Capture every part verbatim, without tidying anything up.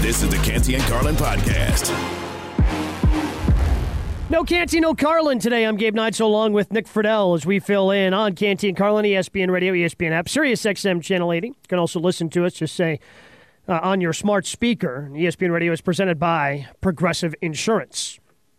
This is the Canty and Carlin podcast. No Canty, no Carlin today. I'm Gabe Neitzel along with Nick Friedel as we fill in on Canty and Carlin, E S P N Radio, E S P N app, Sirius X M Channel eighty. You can also listen to us, just say, uh, on your smart speaker. E S P N Radio is presented by Progressive Insurance.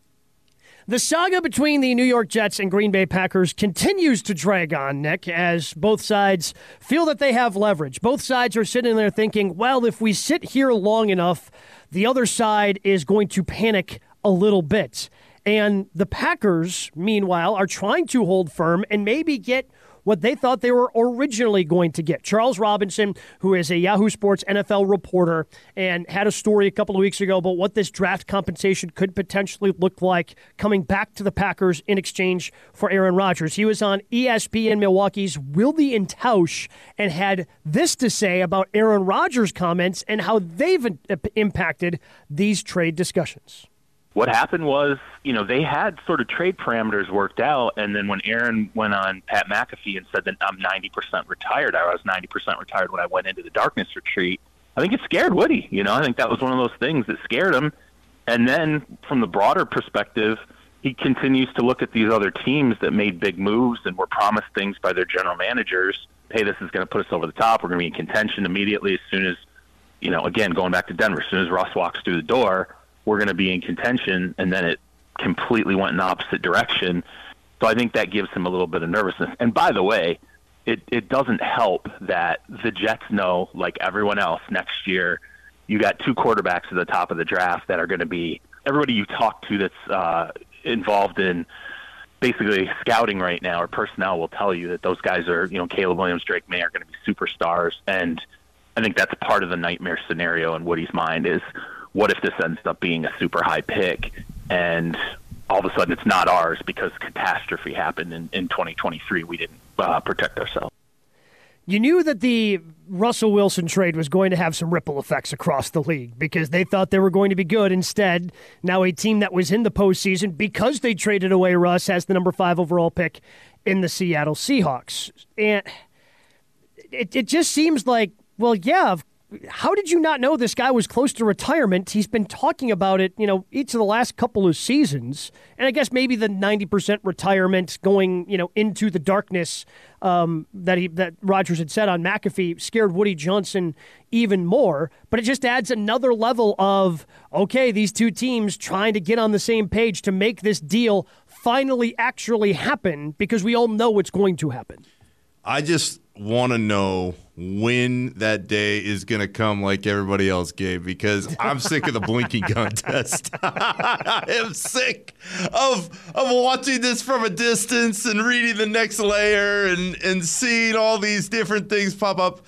The saga between the New York Jets and Green Bay Packers continues to drag on, Nick, as both sides feel that they have leverage. Both sides are sitting there thinking, well, if we sit here long enough, the other side is going to panic a little bit. And the Packers, meanwhile, are trying to hold firm and maybe get what they thought they were originally going to get. Charles Robinson, who is a Yahoo Sports N F L reporter and had a story a couple of weeks ago about what this draft compensation could potentially look like coming back to the Packers in exchange for Aaron Rodgers. He was on E S P N Milwaukee's Wilde and Tausch and had this to say about Aaron Rodgers' comments and how they've impacted these trade discussions. What happened was, you know, they had sort of trade parameters worked out, and then when Aaron went on Pat McAfee and said that I'm ninety percent retired, I was ninety percent retired when I went into the darkness retreat, I think it scared Woody. You know, I think that was one of those things that scared him. And then from the broader perspective, he continues to look at these other teams that made big moves and were promised things by their general managers. Hey, this is going to put us over the top. We're going to be in contention immediately as soon as, you know, again, going back to Denver, as soon as Russ walks through the door, we're going to be in contention, and then it completely went in the opposite direction. So I think that gives him a little bit of nervousness. And by the way, it, it doesn't help that the Jets know, like everyone else, next year you got two quarterbacks at the top of the draft that are going to be – everybody you talk to that's uh, involved in basically scouting right now or personnel will tell you that those guys are – you know, Caleb Williams, Drake May are going to be superstars. And I think that's part of the nightmare scenario in Woody's mind is – what if this ends up being a super high pick and all of a sudden it's not ours because catastrophe happened in, in twenty twenty-three. We didn't uh, protect ourselves. You knew that the Russell Wilson trade was going to have some ripple effects across the league because they thought they were going to be good. Instead, now a team that was in the postseason because they traded away Russ has the number five overall pick in the Seattle Seahawks. And it, it just seems like, well, yeah, of how did you not know this guy was close to retirement? He's been talking about it, you know, each of the last couple of seasons. And I guess maybe the ninety percent retirement going, you know, into the darkness um, that he that Rodgers had said on McAfee scared Woody Johnson even more. But it just adds another level of, okay, these two teams trying to get on the same page to make this deal finally actually happen because we all know it's going to happen. I just want to know when that day is going to come like everybody else gave because I'm sick of the blinking contest. I am sick of of watching this from a distance and reading the next layer and, and seeing all these different things pop up.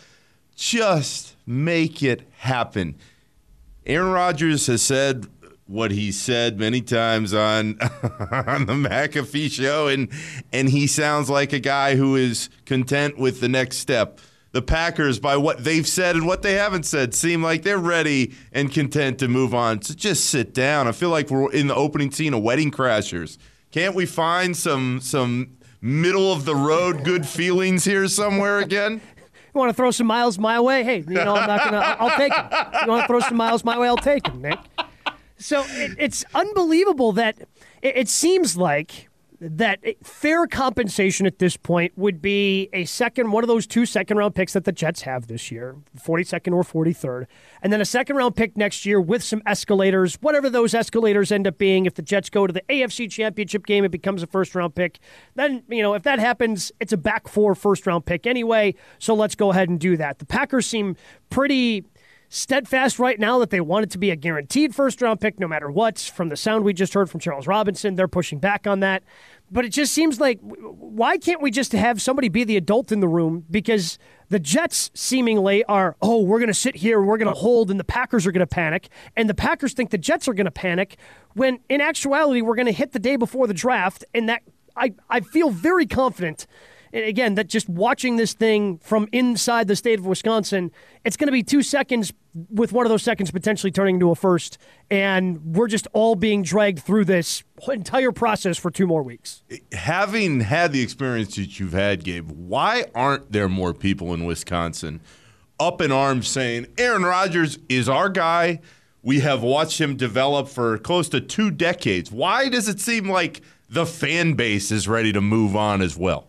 Just make it happen. Aaron Rodgers has said what he said many times on on the McAfee show, and and he sounds like a guy who is content with the next step. The Packers, by what they've said and what they haven't said, seem like they're ready and content to move on. So just sit down. I feel like we're in the opening scene of Wedding Crashers. Can't we find some some middle of the road good feelings here somewhere again? You want to throw some miles my way? Hey, you know I'm not gonna. I'll take them. You want to throw some miles my way? I'll take them, Nick. So it, it's unbelievable that it, it seems like that fair compensation at this point would be a second, one of those two second-round picks that the Jets have this year, forty-second or forty-third, and then a second-round pick next year with some escalators, whatever those escalators end up being. If the Jets go to the A F C Championship game, it becomes a first-round pick. Then, you know, if that happens, it's a back four first-round pick anyway, so let's go ahead and do that. The Packers seem pretty steadfast right now that they want it to be a guaranteed first-round pick no matter what. From the sound we just heard from Charles Robinson, they're pushing back on that. But it just seems like, why can't we just have somebody be the adult in the room? Because the Jets seemingly are, oh, we're going to sit here, we're going to hold, and the Packers are going to panic. And the Packers think the Jets are going to panic, when in actuality, we're going to hit the day before the draft. And that I, I feel very confident, and again, that just watching this thing from inside the state of Wisconsin, it's going to be two seconds with one of those seconds potentially turning into a first, and we're just all being dragged through this entire process for two more weeks. Having had the experience that you've had, Gabe, why aren't there more people in Wisconsin up in arms saying, Aaron Rodgers is our guy, we have watched him develop for close to two decades. Why does it seem like the fan base is ready to move on as well?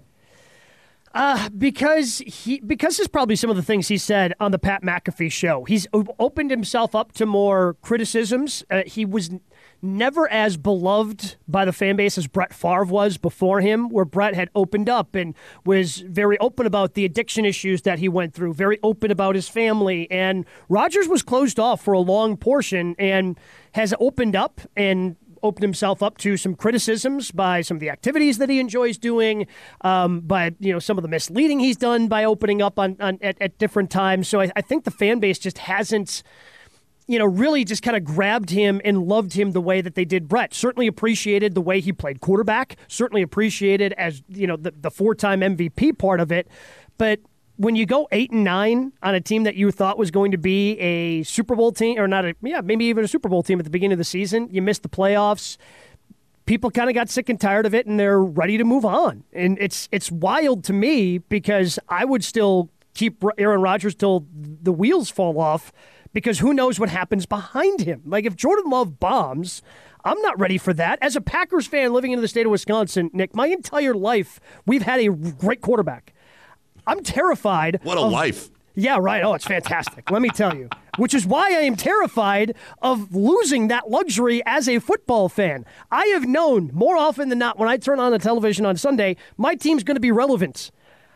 Uh, because he because it's probably some of the things he said on the Pat McAfee show. He's opened himself up to more criticisms. Uh, he was n- never as beloved by the fan base as Brett Favre was before him, where Brett had opened up and was very open about the addiction issues that he went through, very open about his family. And Rodgers was closed off for a long portion and has opened up and opened himself up to some criticisms by some of the activities that he enjoys doing, um, by you know some of the misleading he's done by opening up on, on at, at different times. So I, I think the fan base just hasn't, you know, really just kind of grabbed him and loved him the way that they did Brett. Certainly appreciated the way he played quarterback. Certainly appreciated as you know the, the four-time M V P part of it, but when you go eight and nine on a team that you thought was going to be a Super Bowl team, or not a, yeah, maybe even a Super Bowl team at the beginning of the season, you missed the playoffs. People kind of got sick and tired of it, and they're ready to move on. And it's it's wild to me because I would still keep Aaron Rodgers till the wheels fall off, because who knows what happens behind him. Like if Jordan Love bombs, I'm not ready for that. As a Packers fan living in the state of Wisconsin, Nick, my entire life we've had a great quarterback. I'm terrified. What a of, life. Yeah, right. Oh, it's fantastic. Let me tell you. Which is why I am terrified of losing that luxury as a football fan. I have known more often than not when I turn on the television on Sunday, my team's going to be relevant.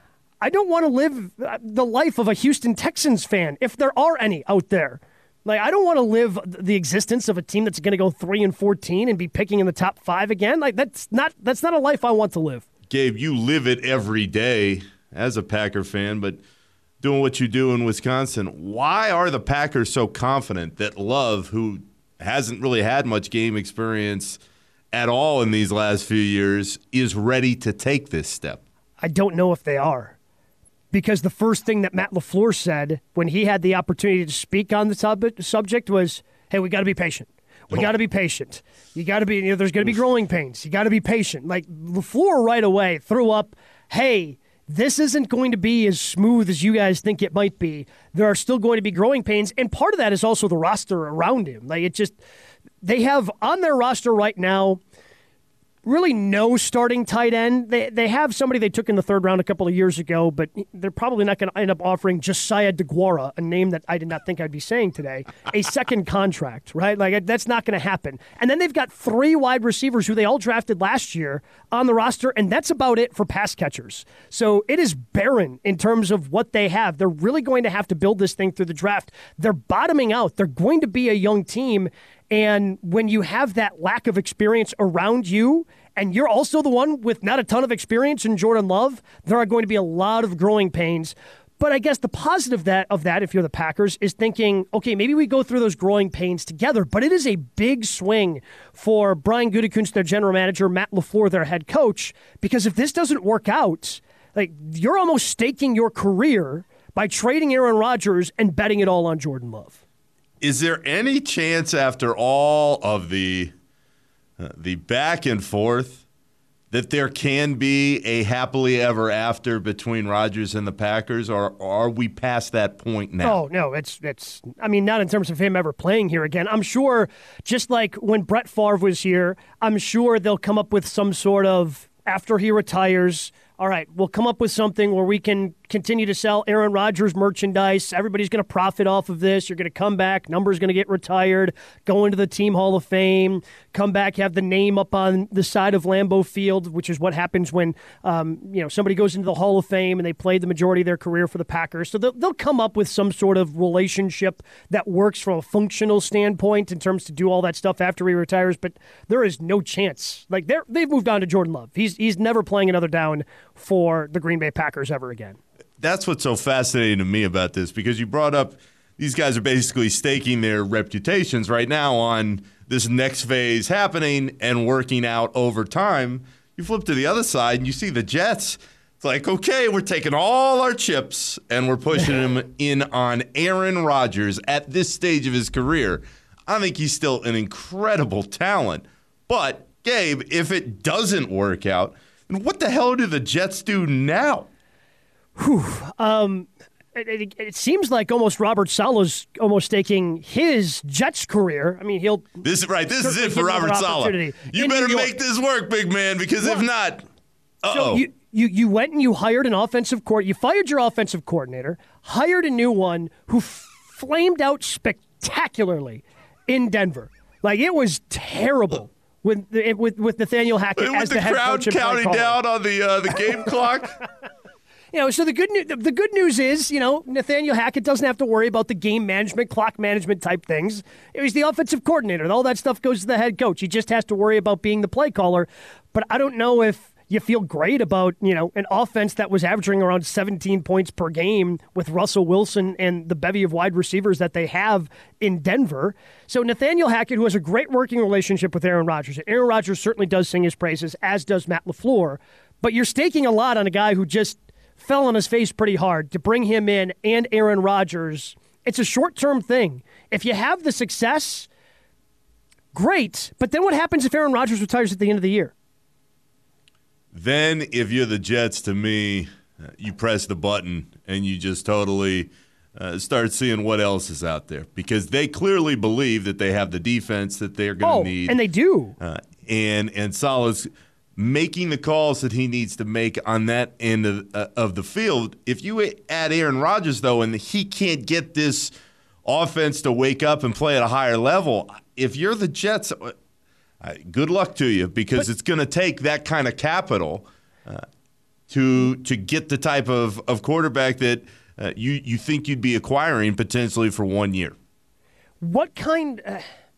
I don't want to live the life of a Houston Texans fan, if there are any out there. Like, I don't want to live the existence of a team that's going to go three and fourteen and be picking in the top five again. Like, that's not that's not a life I want to live. Gabe, you live it every day as a Packer fan, but doing what you do in Wisconsin, why are the Packers so confident that Love, who hasn't really had much game experience at all in these last few years, is ready to take this step? I don't know if they are. Because the first thing that Matt LaFleur said when he had the opportunity to speak on the sub- subject was, hey, we got to be patient. We got to be patient. You got to be, you know, there's going to be growing pains. You got to be patient. Like, LaFleur right away threw up, hey, this isn't going to be as smooth as you guys think it might be. There are still going to be growing pains, and part of that is also the roster around him. Like, it just, they have on their roster right now really no starting tight end. They they have somebody they took in the third round a couple of years ago, but they're probably not going to end up offering Josiah DeGuara, a name that I did not think I'd be saying today, a second contract, right? Like, that's not going to happen. And then they've got three wide receivers who they all drafted last year on the roster, and that's about it for pass catchers. So it is barren in terms of what they have. They're really going to have to build this thing through the draft. They're bottoming out. They're going to be a young team. And when you have that lack of experience around you, and you're also the one with not a ton of experience in Jordan Love, there are going to be a lot of growing pains. But I guess the positive that of that, if you're the Packers, is thinking, okay, maybe we go through those growing pains together. But it is a big swing for Brian Gutekunst, their general manager, Matt LaFleur, their head coach, because if this doesn't work out, like, you're almost staking your career by trading Aaron Rodgers and betting it all on Jordan Love. Is there any chance after all of the uh, the back and forth that there can be a happily ever after between Rodgers and the Packers, or, or are we past that point now? Oh, no, it's, it's, I mean, not in terms of him ever playing here again. I'm sure, just like when Brett Favre was here, I'm sure they'll come up with some sort of, after he retires, all right, we'll come up with something where we can continue to sell Aaron Rodgers merchandise. Everybody's going to profit off of this. You're going to come back. Number's going to get retired. Go into the Team Hall of Fame. Come back, have the name up on the side of Lambeau Field, which is what happens when um, you know somebody goes into the Hall of Fame and they played the majority of their career for the Packers. So they'll, they'll come up with some sort of relationship that works from a functional standpoint in terms to do all that stuff after he retires. But there is no chance. Like they're they've moved on to Jordan Love. He's he's never playing another down for the Green Bay Packers ever again. That's what's so fascinating to me about this, because you brought up these guys are basically staking their reputations right now on this next phase happening and working out over time. You flip to the other side and you see the Jets. It's like, okay, we're taking all our chips and we're pushing them in on Aaron Rodgers at this stage of his career. I think he's still an incredible talent. But, Gabe, if it doesn't work out, what the hell do the Jets do now? Whew. Um, it, it, it seems like almost Robert Saleh's almost staking his Jets career. I mean, he'll this is right. This is it for give him Robert an Saleh. opportunity You in better New York. make this work, big man, because Well, if not, uh So oh. you, you you went and you hired an offensive court. You fired your offensive coordinator, hired a new one who f- flamed out spectacularly in Denver. Like it was terrible with with with Nathaniel Hackett With as the, the head crowd coach and play counting caller. down on the uh, the game clock. You know, so the good news, the good news is, you know, Nathaniel Hackett doesn't have to worry about the game management, clock management type things. He's the offensive coordinator. All that stuff goes to the head coach. He just has to worry about being the play caller. But I don't know if you feel great about, you know, an offense that was averaging around seventeen points per game with Russell Wilson and the bevy of wide receivers that they have in Denver. So Nathaniel Hackett, who has a great working relationship with Aaron Rodgers, and Aaron Rodgers certainly does sing his praises, as does Matt LaFleur. But you're staking a lot on a guy who just fell on his face pretty hard to bring him in and Aaron Rodgers. It's a short-term thing. If you have the success, great. But then what happens if Aaron Rodgers retires at the end of the year? Then, if you're the Jets, to me, uh, you press the button and you just totally uh, start seeing what else is out there, because they clearly believe that they have the defense that they're going to Oh, need. and they do. Uh, and and Saleh's making the calls that he needs to make on that end of, uh, of the field. If you add Aaron Rodgers, though, and he can't get this offense to wake up and play at a higher level, if you're the Jets, uh, good luck to you, because but, it's going to take that kind of capital uh, to to get the type of, of quarterback that uh, you, you think you'd be acquiring potentially for one year. What kind uh,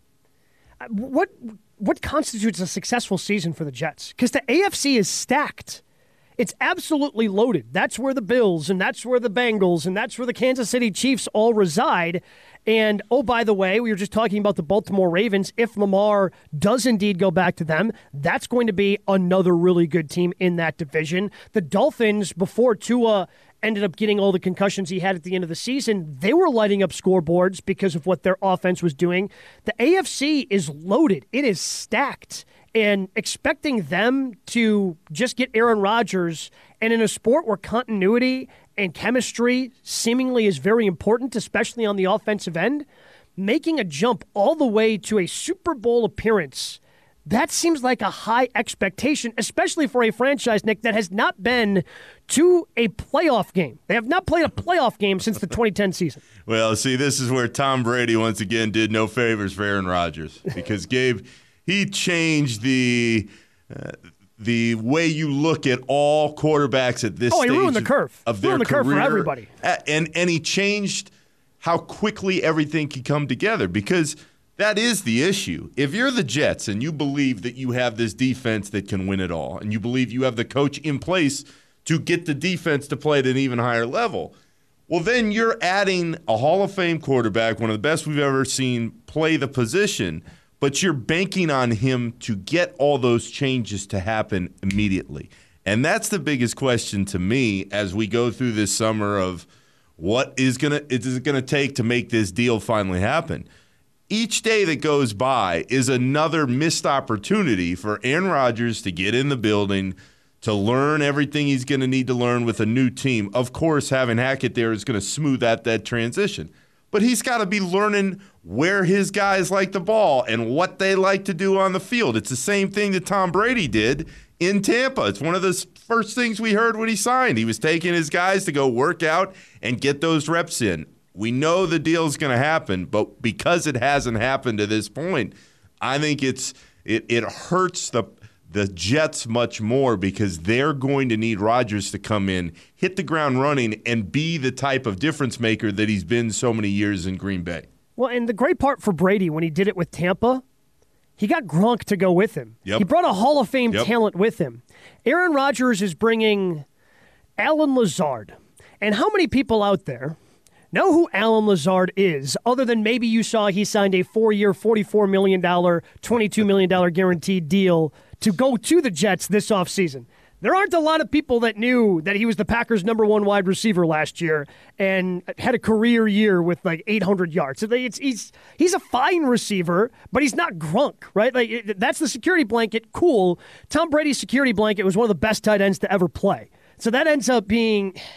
– what – What constitutes a successful season for the Jets? Because the A F C is stacked. It's absolutely loaded. That's where the Bills and that's where the Bengals and that's where the Kansas City Chiefs all reside. And, oh, by the way, we were just talking about the Baltimore Ravens. If Lamar does indeed go back to them, that's going to be another really good team in that division. The Dolphins, before Tua ended up getting all the concussions he had at the end of the season, they were lighting up scoreboards because of what their offense was doing. The A F C is loaded. It is stacked. And expecting them to just get Aaron Rodgers, and in a sport where continuity and chemistry seemingly is very important, especially on the offensive end, making a jump all the way to a Super Bowl appearance, that seems like a high expectation, especially for a franchise, Nick, that has not been to a playoff game. They have not played a playoff game since the twenty ten season. Well, see, this is where Tom Brady once again did no favors for Aaron Rodgers, because Gabe, he changed the uh, the way you look at all quarterbacks at this oh, stage he ruined the curve. of their ruined the career. curve for everybody. And and he changed how quickly everything can come together, because that is the issue. If you're the Jets and you believe that you have this defense that can win it all, and you believe you have the coach in place to get the defense to play at an even higher level, well, then you're adding a Hall of Fame quarterback, one of the best we've ever seen play the position, but you're banking on him to get all those changes to happen immediately. And that's the biggest question to me as we go through this summer of what is gonna is it gonna take to make this deal finally happen. Each day that goes by is another missed opportunity for Aaron Rodgers to get in the building, to learn everything he's going to need to learn with a new team. Of course, having Hackett there is going to smooth out that transition. But he's got to be learning where his guys like the ball and what they like to do on the field. It's the same thing that Tom Brady did in Tampa. It's one of the first things we heard when he signed. He was taking his guys to go work out and get those reps in. We know the deal's going to happen, but because it hasn't happened to this point, I think it's it, it hurts the the Jets much more, because they're going to need Rodgers to come in, hit the ground running, and be the type of difference maker that he's been so many years in Green Bay. Well, and the great part for Brady when he did it with Tampa, he got Gronk to go with him. Yep. He brought a Hall of Fame Yep. talent with him. Aaron Rodgers is bringing Allen Lazard. And how many people out there know who Allen Lazard is, other than maybe you saw he signed a four-year, forty-four million dollars, twenty-two million dollars guaranteed deal to go to the Jets this offseason? There aren't a lot of people that knew that he was the Packers' number one wide receiver last year and had a career year with like eight hundred yards. So it's, he's he's a fine receiver, but he's not Gronk, right? Like it, that's the security blanket. Cool. Tom Brady's security blanket was one of the best tight ends to ever play. So that ends up being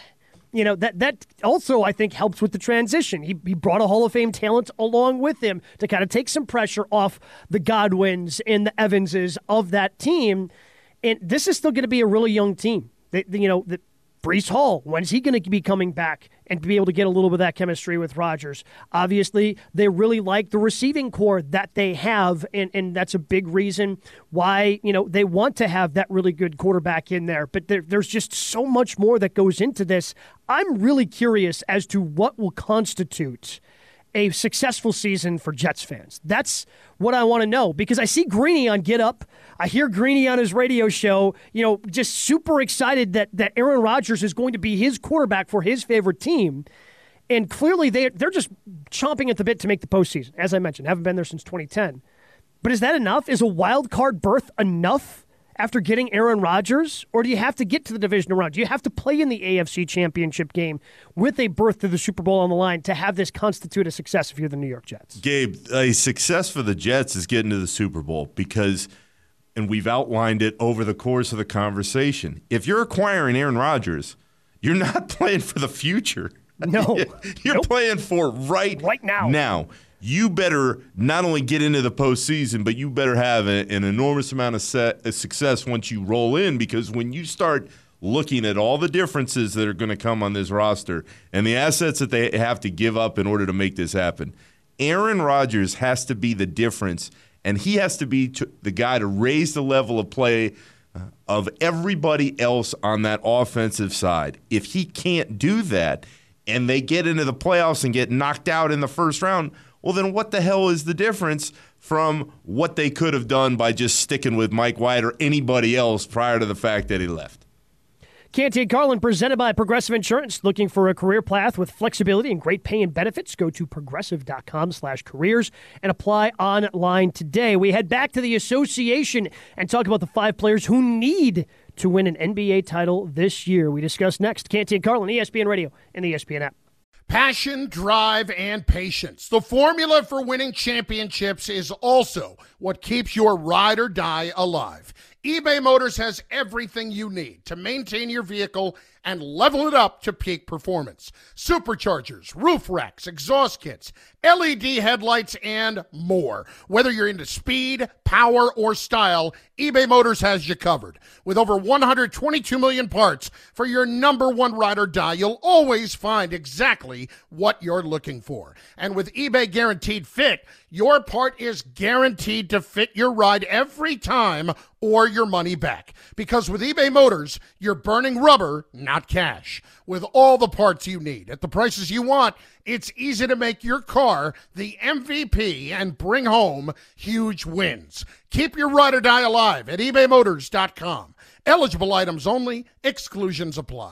you know, that that also, I think, helps with the transition. He, he brought a Hall of Fame talent along with him to kind of take some pressure off the Godwins and the Evanses of that team. And this is still going to be a really young team. They, they, you know, the, Breece Hall, when is he going to be coming back and be able to get a little bit of that chemistry with Rodgers? Obviously, they really like the receiving core that they have, and, and that's a big reason why, you know, they want to have that really good quarterback in there. But there, there's just so much more that goes into this. I'm really curious as to what will constitute a successful season for Jets fans. That's what I want to know, because I see Greeny on Get Up. I hear Greeny on his radio show, you know, just super excited that, that Aaron Rodgers is going to be his quarterback for his favorite team. And clearly they, they're just chomping at the bit to make the postseason. As I mentioned, haven't been there since twenty ten. But is that enough? Is a wild card berth enough after getting Aaron Rodgers? Or do you have to get to the divisional round? Do you have to play in the A F C Championship game with a berth to the Super Bowl on the line to have this constitute a success if you're the New York Jets? Gabe, a success for the Jets is getting to the Super Bowl because, and we've outlined it over the course of the conversation, if you're acquiring Aaron Rodgers, you're not playing for the future. No. You're Nope. playing for right, Right now. Now. You better not only get into the postseason, but you better have a, an enormous amount of set, uh, success once you roll in, because when you start looking at all the differences that are going to come on this roster and the assets that they have to give up in order to make this happen, Aaron Rodgers has to be the difference, and he has to be to, the guy to raise the level of play uh, of everybody else on that offensive side. If he can't do that and they get into the playoffs and get knocked out in the first round, well, then what the hell is the difference from what they could have done by just sticking with Mike White or anybody else prior to the fact that he left? Canty and Carlin, presented by Progressive Insurance. Looking for a career path with flexibility and great pay and benefits? Go to progressive.com slash careers and apply online today. We head back to the association and talk about the five players who need to win an N B A title this year. We discuss next. Canty and Carlin, E S P N Radio and the E S P N app. Passion, drive, and patience. The formula for winning championships is also what keeps your ride or die alive. eBay Motors has everything you need to maintain your vehicle and level it up to peak performance. Superchargers, roof racks, exhaust kits, L E D headlights, and more. Whether you're into speed, power, or style, eBay Motors has you covered. With over one hundred twenty-two million parts for your number one ride or die, you'll always find exactly what you're looking for. And with eBay Guaranteed Fit, your part is guaranteed to fit your ride every time or your money back. Because with eBay Motors, you're burning rubber, not cash. With all the parts you need at the prices you want, it's easy to make your car the M V P and bring home huge wins. Keep your ride or die alive at ebay motors dot com. Eligible items only. Exclusions apply.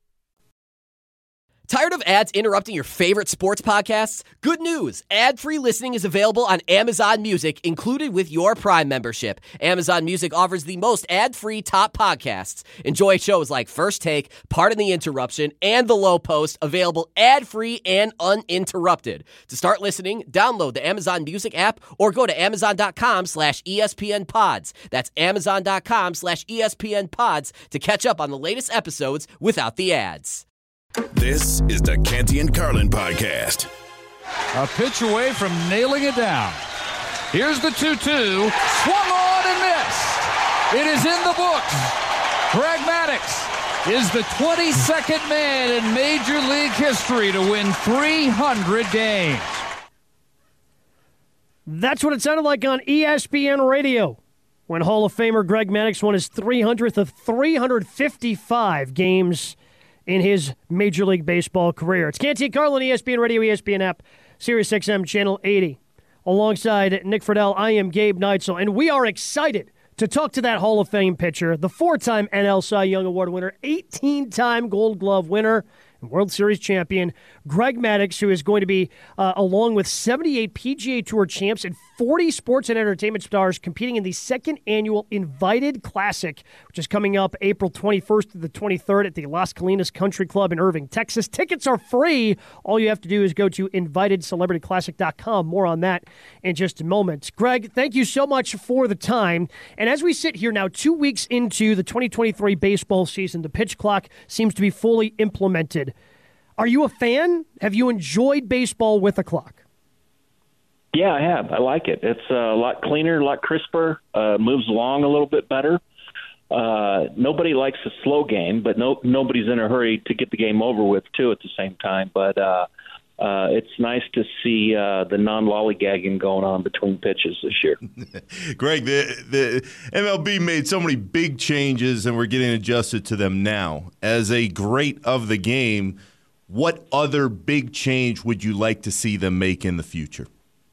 Tired of ads interrupting your favorite sports podcasts? Good news! Ad-free listening is available on Amazon Music, included with your Prime membership. Amazon Music offers the most ad-free top podcasts. Enjoy shows like First Take, Pardon the Interruption, and The Low Post, available ad-free and uninterrupted. To start listening, download the Amazon Music app or go to amazon.com slash ESPN pods. That's amazon.com slash ESPN pods to catch up on the latest episodes without the ads. This is the Canty and Carlin podcast. A pitch away from nailing it down. Here's the two two. Swung on and missed. It is in the books. Greg Maddux is the twenty-second man in Major League history to win three hundred games. That's what it sounded like on E S P N Radio when Hall of Famer Greg Maddux won his three hundredth of three hundred fifty-five games in his Major League Baseball career. It's Canty and Carlin, E S P N Radio, E S P N app, Sirius X M Channel eighty. Alongside Nick Friedel, I am Gabe Neitzel, and we are excited to talk to that Hall of Fame pitcher, the four-time N L Cy Young Award winner, eighteen-time Gold Glove winner, and World Series champion, Greg Maddux, who is going to be, uh, along with seventy-eight P G A Tour champs and forty sports and entertainment stars competing in the second annual Invited Classic, which is coming up April twenty-first to the twenty-third at the Las Colinas Country Club in Irving, Texas. Tickets are free. All you have to do is go to invited celebrity classic dot com. More on that in just a moment. Greg, thank you so much for the time. And as we sit here now, two weeks into the twenty twenty-three baseball season, the pitch clock seems to be fully implemented. Are you a fan? Have you enjoyed baseball with a clock? Yeah, I have. I like it. It's a lot cleaner, a lot crisper, uh, moves along a little bit better. Uh, nobody likes a slow game, but no, nobody's in a hurry to get the game over with, too, at the same time. But uh, uh, it's nice to see uh, the non-lollygagging going on between pitches this year. Greg, the, the M L B made so many big changes, and we're getting adjusted to them now. As a great of the game, what other big change would you like to see them make in the future?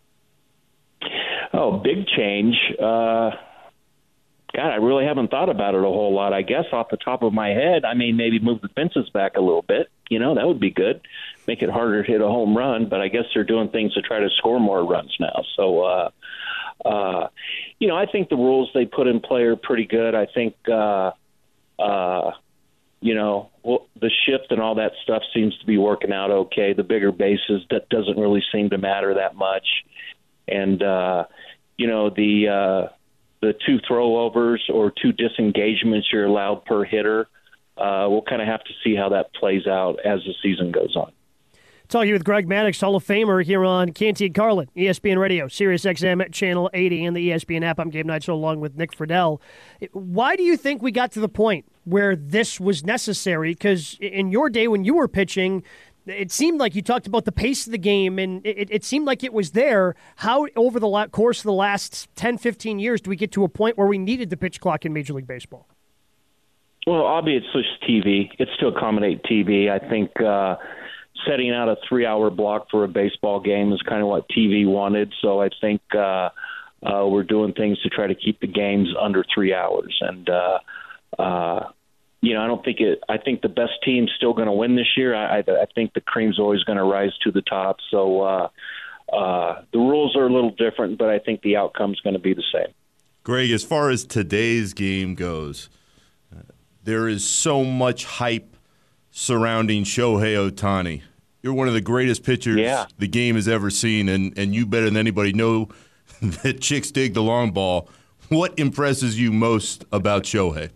Oh, big change. Uh, God, I really haven't thought about it a whole lot. I guess off the top of my head, I mean, maybe move the fences back a little bit. You know, that would be good. Make it harder to hit a home run, but I guess they're doing things to try to score more runs now. So, uh, uh, you know, I think the rules they put in play are pretty good. I think, uh, uh, you know, well, the shift and all that stuff seems to be working out okay. The bigger bases, that doesn't really seem to matter that much. And, uh, you know, the uh, the two throwovers or two disengagements you're allowed per hitter, uh, we'll kind of have to see how that plays out as the season goes on. Talking with Greg Maddux, Hall of Famer, here on Canty and Carlin, E S P N Radio, Sirius X M Channel eighty, and the E S P N app. I'm Gabe Neitzel along with Nick Friedel. Why do you think we got to the point where this was necessary? Because in your day when you were pitching, it seemed like you talked about the pace of the game, and it, it seemed like it was there. How, over the course of the last ten, fifteen years, do we get to a point where we needed the pitch clock in Major League Baseball? Well, obviously it's T V. It's to accommodate T V. I think uh, setting out a three-hour block for a baseball game is kind of what T V wanted. So I think uh, uh, we're doing things to try to keep the games under three hours. And, uh, uh, you know, I don't think it – I think the best team's still going to win this year. I, I, I think the cream's always going to rise to the top. So uh, uh, the rules are a little different, but I think the outcome's going to be the same. Greg, as far as today's game goes, uh, there is so much hype surrounding Shohei Ohtani. You're one of the greatest pitchers yeah. the game has ever seen, and, and you better than anybody know that chicks dig the long ball. What impresses you most about Shohei?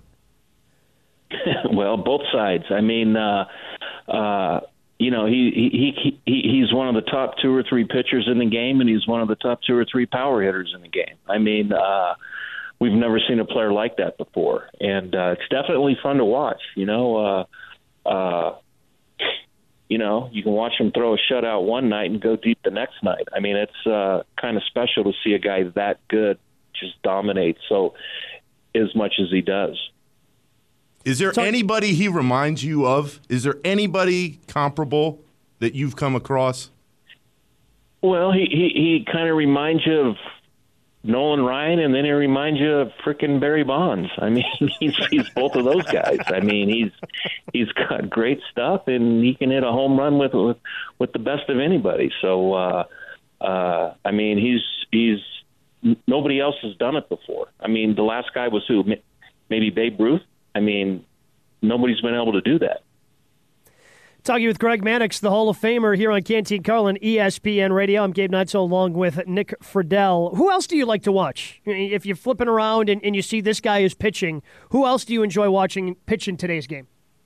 Well, both sides. I mean, uh, uh, you know, he, he he he's one of the top two or three pitchers in the game, and he's one of the top two or three power hitters in the game. I mean, uh, we've never seen a player like that before, and uh, it's definitely fun to watch. You know, uh, uh, you know, you can watch him throw a shutout one night and go deep the next night. I mean, it's uh, kind of special to see a guy that good just dominate so as much as he does. Is there so, anybody he reminds you of? Is there anybody comparable that you've come across? Well, he, he, he kind of reminds you of Nolan Ryan, and then he reminds you of frickin' Barry Bonds. I mean, he's, he's both of those guys. I mean, he's he's got great stuff, and he can hit a home run with with, with the best of anybody. So, uh, uh, I mean, he's he's nobody else has done it before. I mean, the last guy was who? Maybe Babe Ruth. I mean, nobody's been able to do that. Talking with Greg Maddux, the Hall of Famer, here on Canty and Carlin, E S P N Radio. I'm Gabe Neitzel along with Nick Friedel. Who else do you like to watch? If you're flipping around and, and you see this guy is pitching, who else do you enjoy watching pitch in today's game?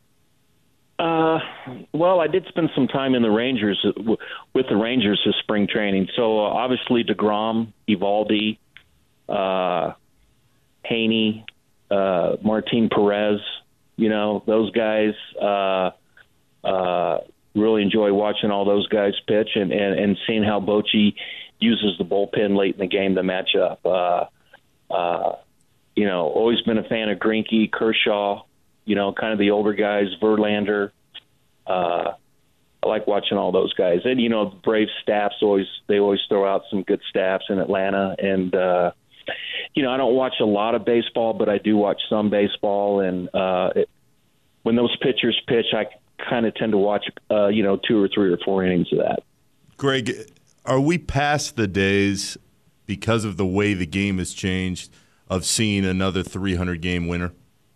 Uh, well, I did spend some time in the Rangers with the Rangers this spring training. So uh, obviously DeGrom, Eovaldi, uh, Haney, uh, Martin Perez, you know, those guys, uh, uh, really enjoy watching all those guys pitch and, and, and seeing how Bochy uses the bullpen late in the game to match up. Uh, uh, you know, always been a fan of Greinke, Kershaw, you know, kind of the older guys, Verlander. Uh, I like watching all those guys. And, you know, the Braves staffs always, they always throw out some good staffs in Atlanta. And, uh, you know, I don't watch a lot of baseball, but I do watch some baseball. And uh, it, when those pitchers pitch, I kind of tend to watch, uh, you know, two or three or four innings of that. Greg, are we past the days because of the way the game has changed of seeing another three hundred game winner?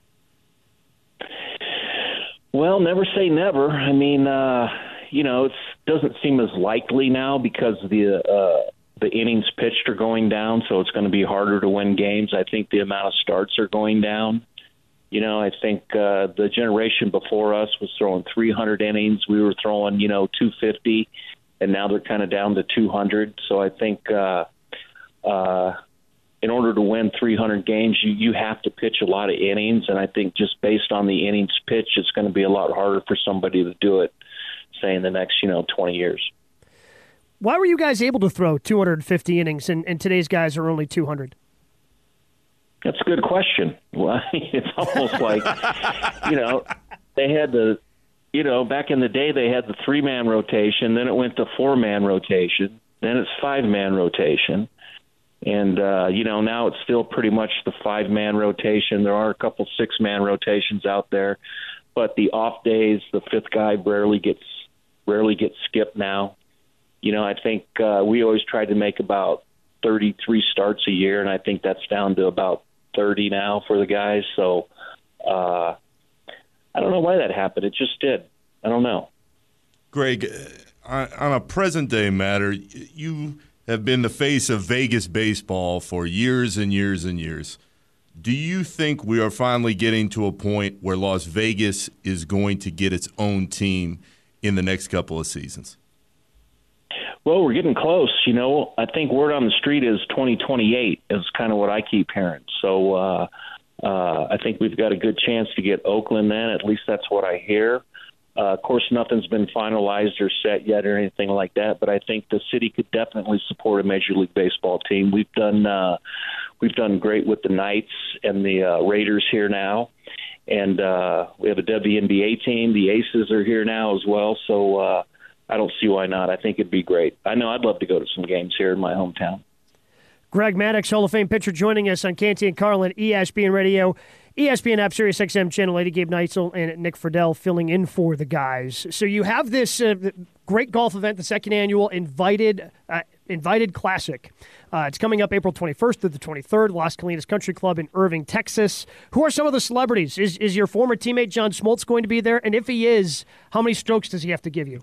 Well, never say never. I mean, uh, you know, it doesn't seem as likely now because the uh, the innings pitched are going down, so it's going to be harder to win games. I think the amount of starts are going down. You know, I think uh, the generation before us was throwing three hundred innings. We were throwing, you know, two fifty, and now they're kind of down to two hundred. So I think uh, uh, in order to win three hundred games, you, you have to pitch a lot of innings. And I think just based on the innings pitch, it's going to be a lot harder for somebody to do it, say, in the next, you know, twenty years. Why were you guys able to throw two hundred fifty innings, and, and today's guys are only two hundred? That's a good question. Well, it's almost like, you know, they had the, you know, back in the day they had the three-man rotation, then it went to four-man rotation, then it's five-man rotation. And, uh, you know, now it's still pretty much the five-man rotation. There are a couple six-man rotations out there. But the off days, the fifth guy rarely gets rarely gets skipped now. You know, I think uh, we always tried to make about thirty-three starts a year, and I think that's down to about thirty now for the guys. So uh, I don't know why that happened. It just did. I don't know. Greg, on a present-day matter, you have been the face of Vegas baseball for years and years and years. Do you think we are finally getting to a point where Las Vegas is going to get its own team in the next couple of seasons? Well, we're getting close. You know, I think word on the street is twenty twenty-eight is kind of what I keep hearing. So uh, uh, I think we've got a good chance to get Oakland then. At least that's what I hear. Uh, of course, nothing's been finalized or set yet or anything like that, but I think the city could definitely support a Major League Baseball team. We've done uh, we've done great with the Knights and the uh, Raiders here now, and uh, we have a W N B A team. The Aces are here now as well, so uh, I don't see why not. I think it'd be great. I know I'd love to go to some games here in my hometown. Greg Maddux, Hall of Fame pitcher, joining us on Canty and Carlin, E S P N Radio, E S P N app, Sirius X M Channel eighty. Gabe Neitzel and Nick Friedel filling in for the guys. So you have this uh, great golf event, the second annual Invited uh, Invited Classic. Uh, it's coming up April twenty-first through the twenty-third, Las Colinas Country Club in Irving, Texas. Who are some of the celebrities? Is is your former teammate John Smoltz going to be there? And if he is, how many strokes does he have to give you?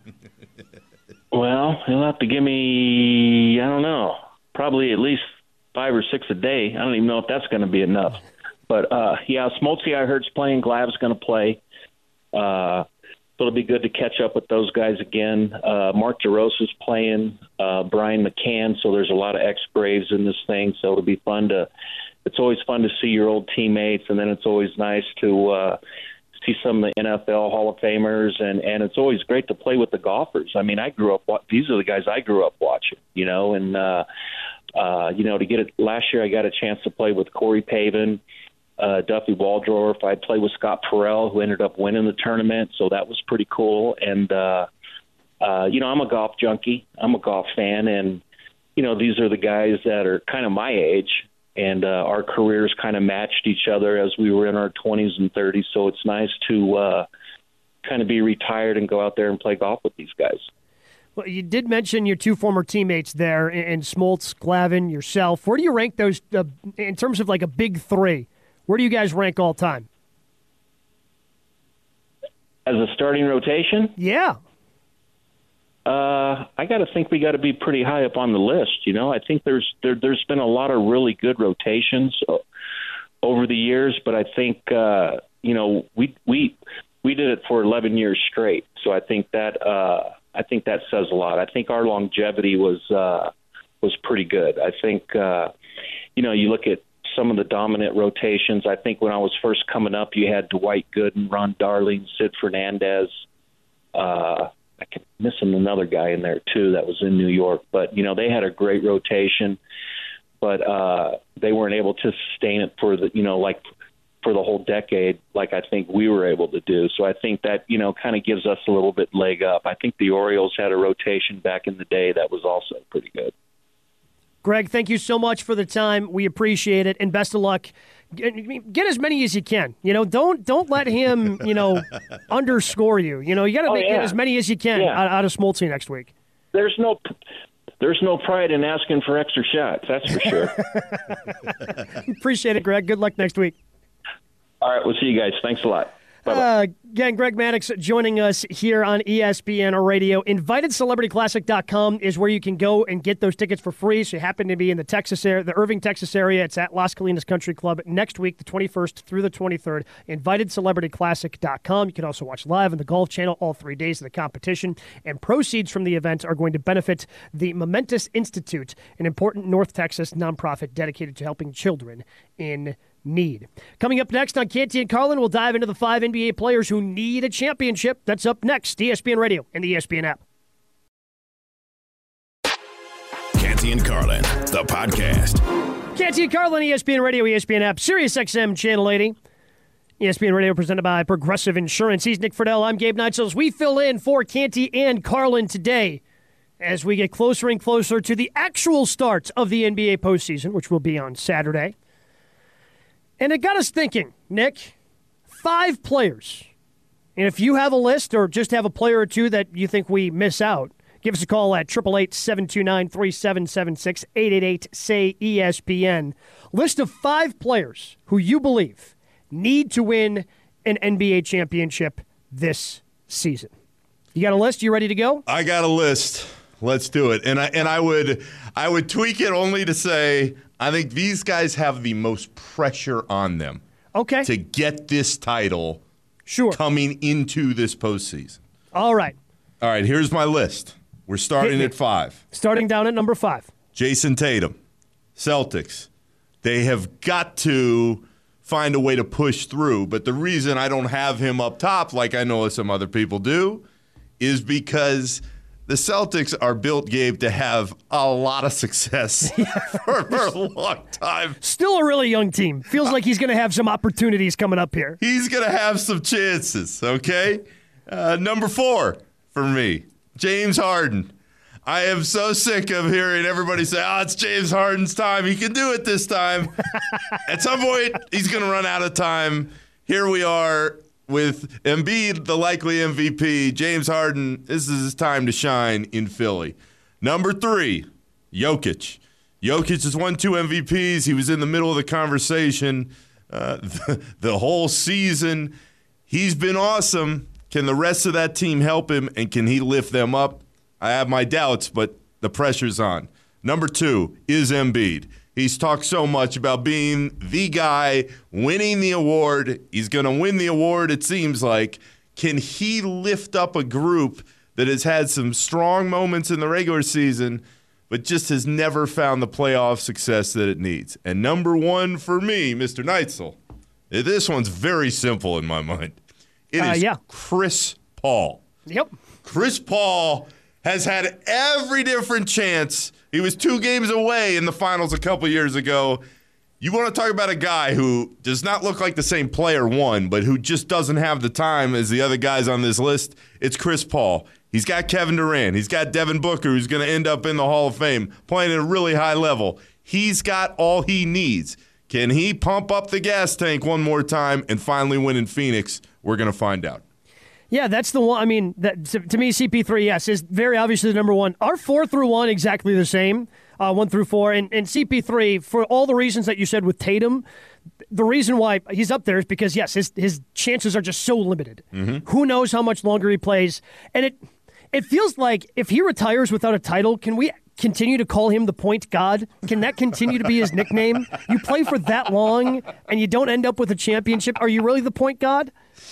Well, he'll have to give me, I don't know, probably at least five or six a day. I don't even know if that's going to be enough. But, uh, yeah, Smoltzy, I heard, is playing. Glav's going to play. Uh, it'll be good to catch up with those guys again. Uh, Mark DeRosa's playing. Uh, Brian McCann. So there's a lot of ex-Braves in this thing. So it'll be fun to – it's always fun to see your old teammates, and then it's always nice to uh, see some of the N F L Hall of Famers, and, and it's always great to play with the golfers. I mean, I grew up – these are the guys I grew up watching, you know, and, uh, uh, you know, to get it – last year I got a chance to play with Corey Pavin, Uh, Duffy Waldorf. I played with Scott Farrell, who ended up winning the tournament, so that was pretty cool. And, uh, uh, you know, I'm a golf junkie. I'm a golf fan, and, you know, these are the guys that are kind of my age, and uh, our careers kind of matched each other as we were in our twenties and thirties, so it's nice to uh, kind of be retired and go out there and play golf with these guys. Well, you did mention your two former teammates there, and Smoltz, Glavin, yourself. Where do you rank those uh, in terms of like a big three? Where do you guys rank all time? As a starting rotation? Yeah. Uh, I got to think we got to be pretty high up on the list. You know, I think there's there, there's been a lot of really good rotations over the years, but I think uh, you know we we we did it for eleven years straight. So I think that uh, I think that says a lot. I think our longevity was uh, was pretty good. I think uh, you know you look at some of the dominant rotations. I think when I was first coming up, you had Dwight Gooden, Ron Darling, Sid Fernandez. Uh, I can missing another guy in there too that was in New York, but you know they had a great rotation, but uh, they weren't able to sustain it for the you know like for the whole decade like I think we were able to do. So I think that you know kind of gives us a little bit leg up. I think the Orioles had a rotation back in the day that was also pretty good. Greg, thank you so much for the time. We appreciate it, and best of luck. Get, get as many as you can. You know, don't don't let him, you know, underscore you. You know, you got to oh, get yeah. as many as you can yeah. out, out of Smoltzy next week. There's no there's no pride in asking for extra shots. That's for sure. Appreciate it, Greg. Good luck next week. All right, we'll see you guys. Thanks a lot. Uh, again, Greg Maddux joining us here on E S P N Radio. Invited Celebrity Classic dot com is where you can go and get those tickets for free. So you happen to be in the Texas area, the Irving, Texas area. It's at Las Colinas Country Club next week, the twenty-first through the twenty-third. Invited Celebrity Classic dot com. You can also watch live on the Golf Channel all three days of the competition. And proceeds from the event are going to benefit the Momentous Institute, an important North Texas nonprofit dedicated to helping children in need. Coming up next on Canty and Carlin, we'll dive into the five N B A players who need a championship. That's up next. E S P N Radio and the E S P N app. Canty and Carlin, the podcast. Canty and Carlin, E S P N Radio, E S P N app, Sirius X M Channel eighty. E S P N Radio presented by Progressive Insurance. He's Nick Friedel. I'm Gabe Neitzel. We fill in for Canty and Carlin today as we get closer and closer to the actual start of the N B A postseason, which will be on Saturday. And it got us thinking, Nick, five players. And if you have a list or just have a player or two that you think we miss out, give us a call at eight eight eight, seven two nine, three seven seven six, eight eight eight, S A Y, E S P N. List of five players who you believe need to win an N B A championship this season. You got a list? You ready to go? I got a list. Let's do it. And I and I would I would tweak it only to say I think these guys have the most pressure on them. Okay. To get this title sure. coming into this postseason. All right. All right, here's my list. We're starting at five. Starting down at number five. Jason Tatum, Celtics. They have got to find a way to push through. But the reason I don't have him up top like I know some other people do is because the Celtics are built, Gabe, to have a lot of success for, for a long time. Still a really young team. Feels like he's going to have some opportunities coming up here. He's going to have some chances, okay? Uh, number four for me, James Harden. I am so sick of hearing everybody say, oh, it's James Harden's time. He can do it this time. At some point, he's going to run out of time. Here we are. With Embiid, the likely M V P, James Harden, this is his time to shine in Philly. Number three, Jokic. Jokic has won two M V Ps. He was in the middle of the conversation uh, the, the whole season. He's been awesome. Can the rest of that team help him, and can he lift them up? I have my doubts, but the pressure's on. Number two is Embiid. He's talked so much about being the guy, winning the award. He's going to win the award, it seems like. Can he lift up a group that has had some strong moments in the regular season, but just has never found the playoff success that it needs? And number one for me, Mister Neitzel, this one's very simple in my mind. It uh, is yeah. Chris Paul. Yep. Chris Paul has had every different chance. He was two games away in the finals a couple years ago. You want to talk about a guy who does not look like the same player, one, but who just doesn't have the time as the other guys on this list? It's Chris Paul. He's got Kevin Durant. He's got Devin Booker, who's going to end up in the Hall of Fame, playing at a really high level. He's got all he needs. Can he pump up the gas tank one more time and finally win in Phoenix? We're going to find out. Yeah, that's the one. I mean, that, to, to me, C P three, yes, is very obviously the number one. Our four through one, exactly the same, uh, one through four. And, and C P three, for all the reasons that you said with Tatum, the reason why he's up there is because, yes, his his chances are just so limited. Mm-hmm. Who knows how much longer he plays? And it it feels like if he retires without a title, can we continue to call him the point god? Can that continue to be his nickname? You play for that long and you don't end up with a championship. Are you really the point god?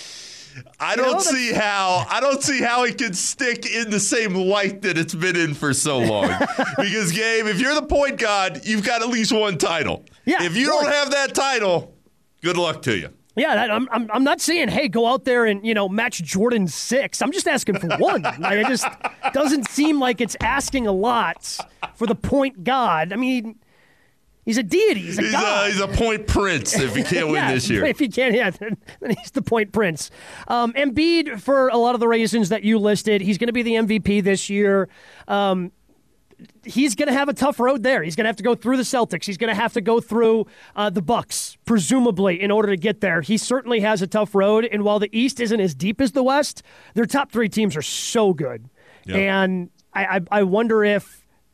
I don't you know, see how I don't see how it can stick in the same light that it's been in for so long. Because, Gabe, if you're the point god, you've got at least one title. Yeah, if you well, don't have that title, good luck to you. Yeah, that, I'm, I'm I'm not saying, hey, go out there and, you know, match Jordan six. I'm just asking for one. Like, it just doesn't seem like it's asking a lot for the point god. I mean, he's a deity. He's a he's god. A, he's a point prince if he can't yeah, win this year. If he can't, yeah, then, then he's the point prince. Um, Embiid, for a lot of the reasons that you listed, he's going to be the M V P this year. Um, he's going to have a tough road there. He's going to have to go through the Celtics. He's going to have to go through uh, the Bucks, presumably, in order to get there. He certainly has a tough road. And while the East isn't as deep as the West, their top three teams are so good. Yep. And I, I, I wonder if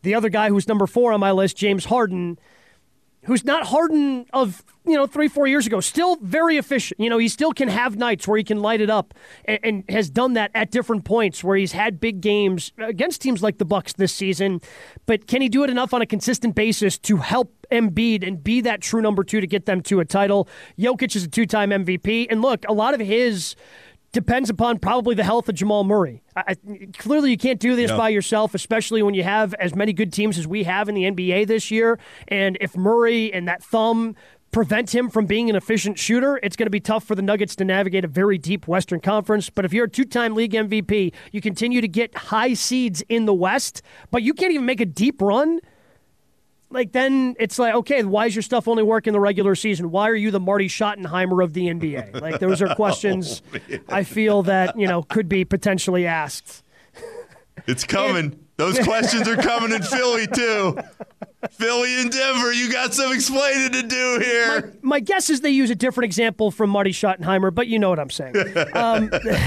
The other guy who's number four on my list, James Harden, who's not Harden of, you know, three, four years ago. Still very efficient. You know, he still can have nights where he can light it up and, and has done that at different points where he's had big games against teams like the Bucks this season. But can he do it enough on a consistent basis to help Embiid and be that true number two to get them to a title? Jokic is a two-time M V P. And look, a lot of his depends upon probably the health of Jamal Murray. I, clearly, you can't do this no. by yourself, especially when you have as many good teams as we have in the N B A this year. And if Murray and that thumb prevent him from being an efficient shooter, it's going to be tough for the Nuggets to navigate a very deep Western Conference. But if you're a two-time league M V P, you continue to get high seeds in the West, but you can't even make a deep run, like then it's like, okay, why is your stuff only work in the regular season? Why are you the Marty Schottenheimer of the N B A? Like, those are questions oh, I feel that, you know, could be potentially asked. It's coming. And- Those questions are coming in Philly, too. Philly and Denver, you got some explaining to do here. My, my guess is they use a different example from Marty Schottenheimer, but you know what I'm saying. Um,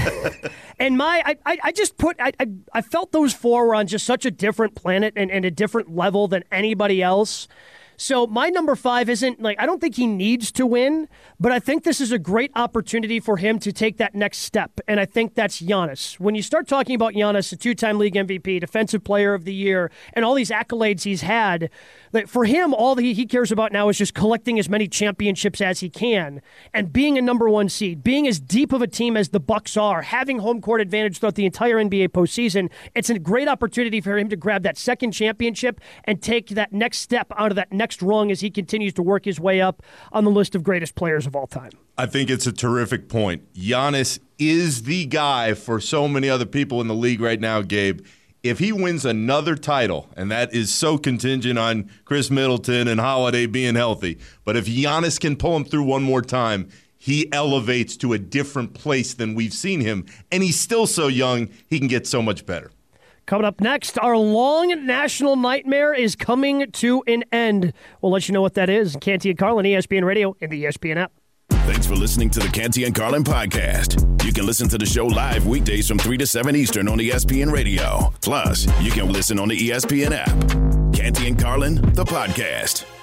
and my, I, I, I just put, I, I, I felt those four were on just such a different planet and, and a different level than anybody else. So my number five isn't like, I don't think he needs to win, but I think this is a great opportunity for him to take that next step. And I think that's Giannis. When you start talking about Giannis, a two-time league M V P, defensive player of the year, and all these accolades he's had, like for him, all he, he cares about now is just collecting as many championships as he can and being a number one seed, being as deep of a team as the Bucks are, having home court advantage throughout the entire N B A postseason. It's a great opportunity for him to grab that second championship and take that next step out of that next next rung as he continues to work his way up on the list of greatest players of all time. I think it's a terrific point. Giannis is the guy for so many other people in the league right now, Gabe. If he wins another title, and that is so contingent on Chris Middleton and Holiday being healthy, but if Giannis can pull him through one more time, he elevates to a different place than we've seen him. And he's still so young, he can get so much better. Coming up next, our long national nightmare is coming to an end. We'll let you know what that is. Canty and Carlin, E S P N Radio, and the E S P N app. Thanks for listening to the Canty and Carlin podcast. You can listen to the show live weekdays from three to seven Eastern on E S P N Radio. Plus, you can listen on the E S P N app. Canty and Carlin, the podcast.